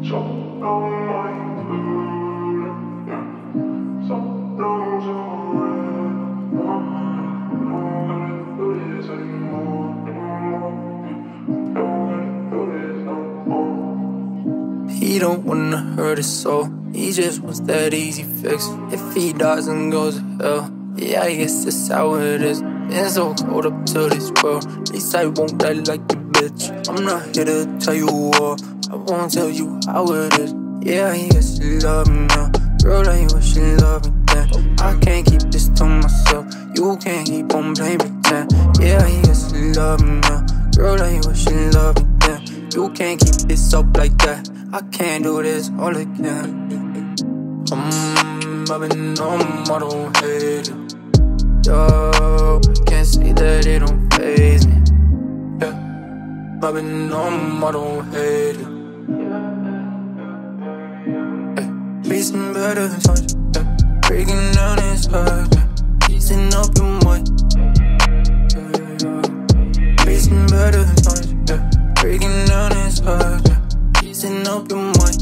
So don't mind food, yeah. So don't do it. Don't gonna do this anymore. Don't gonna do this no more. He don't wanna hurt his soul, he just wants that easy fix. If he dies and goes to hell, yeah, I guess that's how it is. Been so cold up to this world, at least I won't die like a bitch. I'm not here to tell you all, I won't tell you how it is. Yeah, I guess you love me now, girl, I wish you love me then. I can't keep this to myself, you can't keep on playing pretend. Yeah, I guess you love me now, girl, I wish you love me then. You can't keep this up like that, I can't do this all again. I've been on, I don't hate it. Yo, I can't say that it don't faze me. Yeah, I've been on, I don't hate it. Hey, facing better times, yeah. Breaking down inside, yeah. Easing up your mind. Facing better times, yeah. Breaking down inside, yeah. Easing up your mind.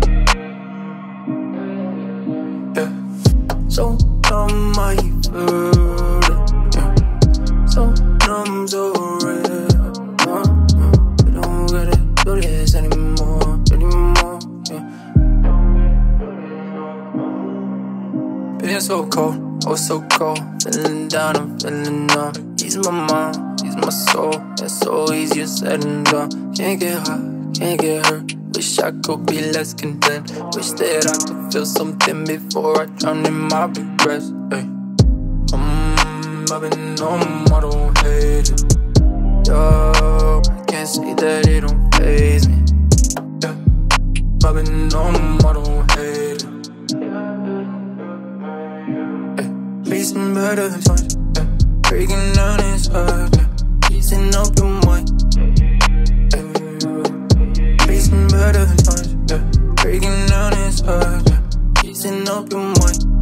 Yeah, so dumb I feel it, yeah. So numb, so real. I don't gotta do this anymore, yeah. Been so cold, oh so cold. Feeling down, I'm feeling numb. He's my mind, he's my soul. It's so easier said and done. Can't get hurt, can't get hurt. Wish I could be less content. Wish that I could feel something before I drown in my regrets. Ay. I've been on, I don't hate it. Yo, I can't say that it don't faze me. Yeah, I've been on, I don't hate it. Ay. Facing better times, yeah. Breaking down inside, yeah. Easing up your mind. Facing better times, yeah. Breaking down inside, yeah. Easing up your mind.